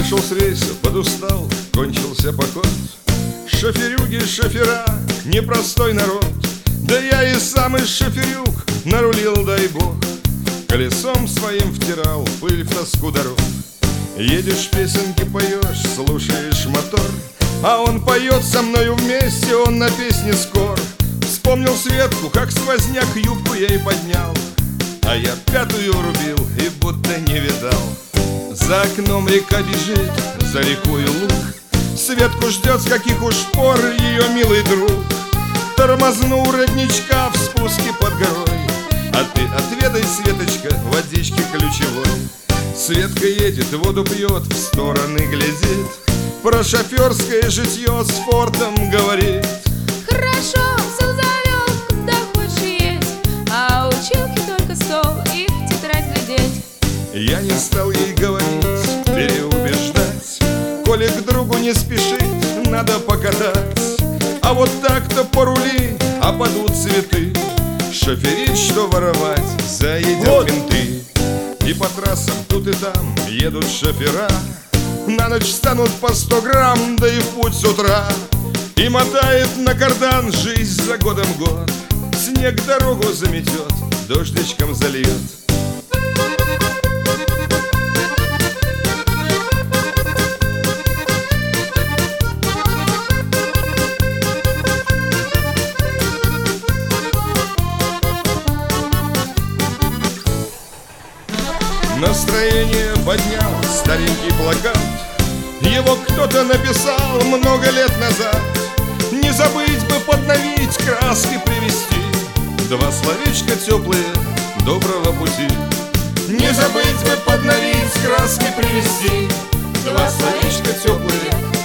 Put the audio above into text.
Сошел с рейса, подустал, кончился поход. Шоферюги, шофера, непростой народ. Да я и сам из шоферюг нарулил, дай бог. Колесом своим втирал пыль в тоску дорог. Едешь, песенки поешь, слушаешь мотор, а он поет со мною вместе, он на песне скор. Вспомнил Светку, как сквозняк юбку ей поднял, а я пятую рубил и будто не видал. За окном река бежит, за рекою луг. Светку ждет, с каких уж пор ее милый друг. Тормозну у родничка в спуске под горой, а ты отведай, Светочка, водички ключевой. Светка едет, воду пьет, в стороны глядит, про шоферское житье с фортом говорит. Хорошо, все завел, куда хочешь есть, а училки только стол и в тетрадь глядеть. Я не стал ей говорить, переубеждать, коли к другу не спешит, надо покатать. А вот так-то порули, а падут цветы. Шоферить, что воровать, заедят менты. И по трассам тут и там едут шофера, на ночь станут по 100 грамм, да и в путь с утра. И мотает на кардан жизнь за годом год. Снег дорогу заметет, дождичком зальет. Настроение поднял старенький плакат. Его кто-то написал много лет назад. Не забыть бы подновить, краски привести, два словечка теплые доброго пути. Не забыть бы подновить, краски привести, два словечка теплые